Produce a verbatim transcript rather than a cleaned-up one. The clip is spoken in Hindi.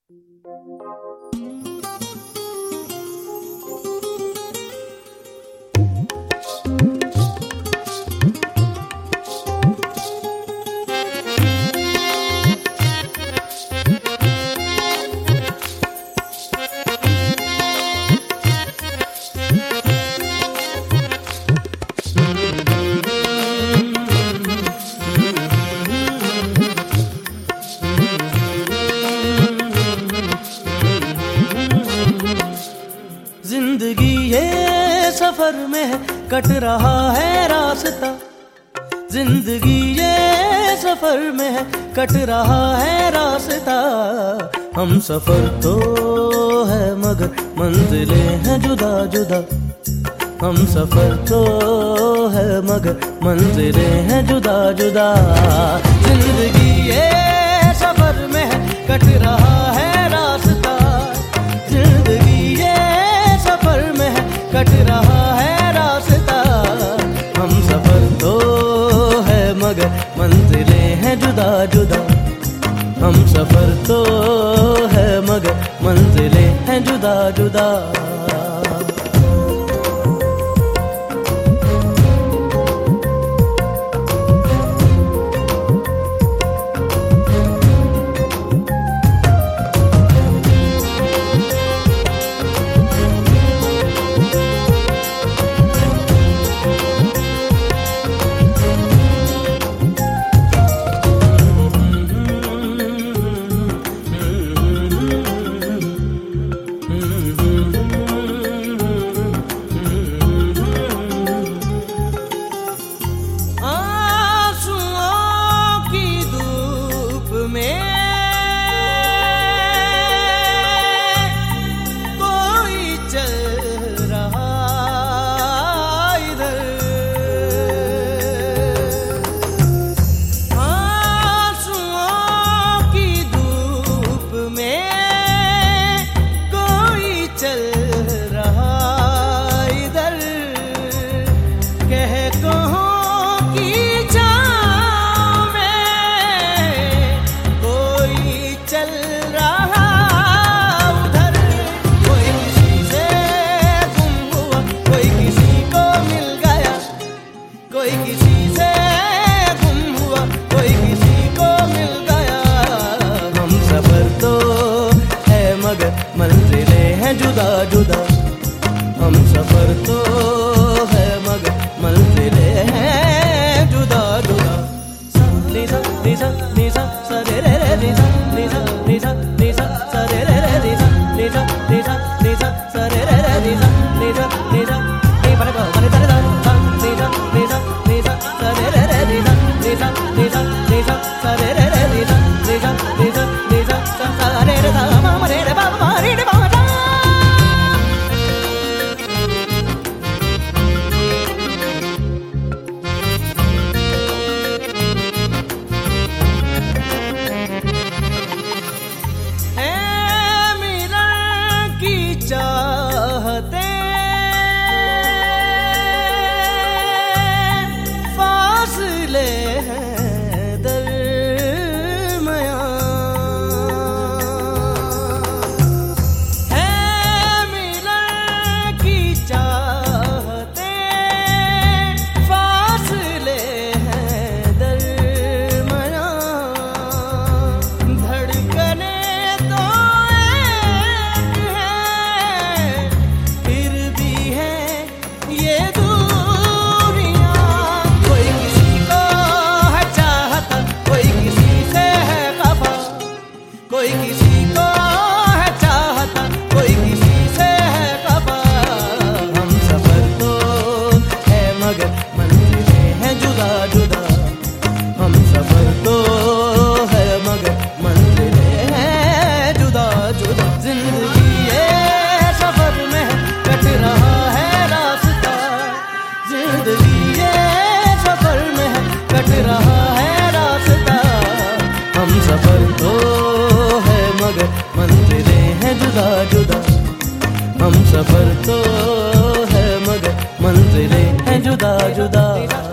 जिंदगी ये सफर में है, कट रहा है रास्ता। जिंदगी ये सफर में है, कट रहा है रास्ता। हम सफर तो है मगर मंजिलें हैं जुदा जुदा। हम सफर तो है मगर मंजिलें हैं जुदा जुदा। जिंदगी ये सफर में है, कट रहा है रास्ता। जिंदगी ये सफर में है, कट रहा है रास्ता। हम सफर तो है मगर मंजिलें हैं जुदा जुदा। हम सफर तो है मगर मंजिलें हैं जुदा जुदा। मंजिलें हैं जुदा जुदा। हम सफर तो है मगर मंजिलें हैं जुदा जुदा। नीसा नीसा नीसा सा रे रे रे नीसा नीसा नीसा नीसा सा रे रे रे नीसा नीसा नीसा नीसा सा रे रे रे नीसा नीसा नीसा नी पर को पर तर दा नीसा नीसा नीसा सा रे रे रे नीसा नीसा नीसा नीसा सा रे रे रे नीसा नीसा नीसा नीसा सा रे रे दा मा रे रे बा मा रे रे बा दा। चाहते फासले हैं दरमियां, है मिलन की चाहते फासले हैं दरमियां। धड़कने तो कोई किसी को है चाहता, कोई किसी से है खफा। हम सफर तो है मगर मंजिलें हैं जुदा जुदा। हम सफर तो है मगर मंजिलें हैं जुदा जुदा। जिंदगी ये सफर में है, कट रहा है रास्ता। जिंदगी ये सफर में है, कट रहा है रास्ता। हम सफर तो मगर मंजिलें हैं जुदा जुदा। हम सफर तो है मगर मंजिलें हैं जुदा जुदा।